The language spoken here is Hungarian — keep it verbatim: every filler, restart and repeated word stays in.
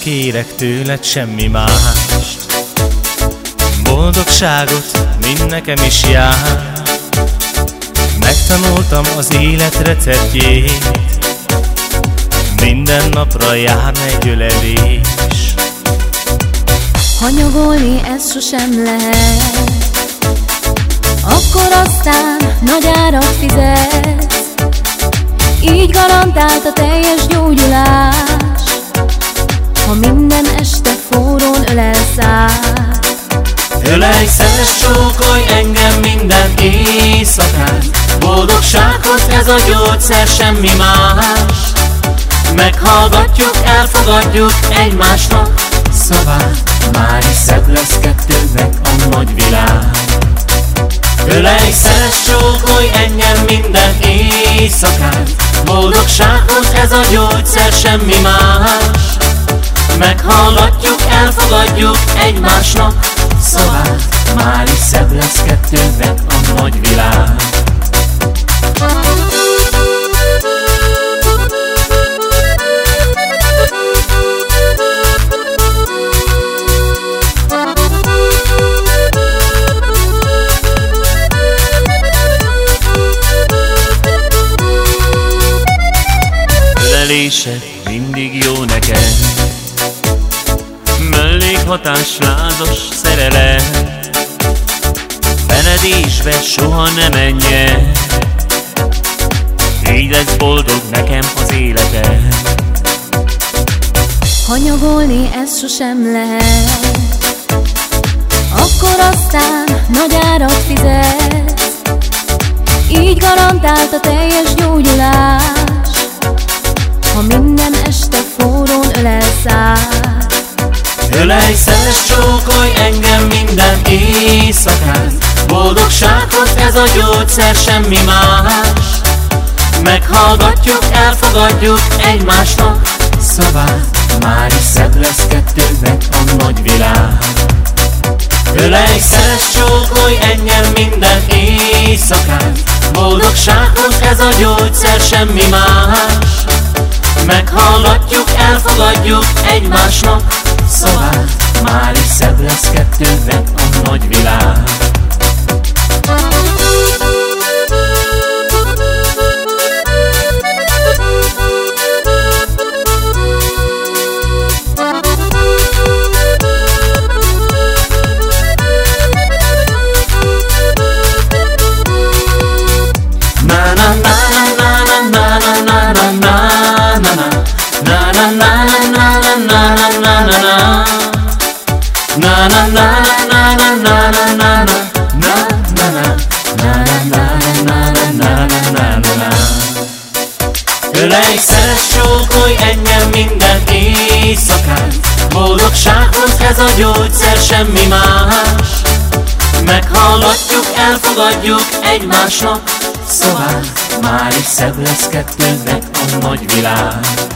kérek tőled semmi mást. Boldogságot mind nekem is jár. Megtanultam az élet receptjét, minden napra járna egy ölelés. Hanyagolni ez sosem lehet, akkor aztán nagy árat fizetsz. Így garantált a teljes gyógyulás, ha minden este forrón ölelsz át. Ölelj, szeress, csókolj engem minden éjszakán. Boldogsághoz ez a gyógyszer, semmi más. Meghallgatjuk, elfogadjuk egymásnak szavát, már is szebb lesz kettőnknek a nagy világ. Ölelj, szeress, csókolj engem minden éjszakán. Boldogsághoz ez a gyógyszer, semmi más. Meghallgatjuk, elfogadjuk egymásnak szavát, már is szebb lesz kettőnknek a nagy világ. Ölelésed mindig jó nekem, mellékhatás, lázas szerelem. Feledésbe soha ne menjen, így lesz boldog nekem az életem. Hanyagolni ez sosem lehet, akkor aztán nagy árat fizetsz. Így garantált a teljes gyógyulás, ha minden este forrón ölelsz át. Ölelj, szeress, csókolj engem minden éjszakán. Boldogsághoz ez a gyógyszer, semmi más. Meghallgatjuk, elfogadjuk egymásnak szavát, már is szebb lesz kettőnknek a nagy világ. Ölelj, szeress, csókolj engem minden éjszakán. Boldogsághoz ez a gyógyszer, semmi más. Meghallgatjuk, elfogadjuk egymásnak szavát, már is szebb lesz kettőnknek a nagy világ. Ölelj, szeress, csókolj engem minden éjszakán. Boldogsághoz ez a gyógyszer, semmi más. Meghallgatjuk, elfogadjuk egymásnak szavát, már is szebb lesz kettőnknek a nagy világ.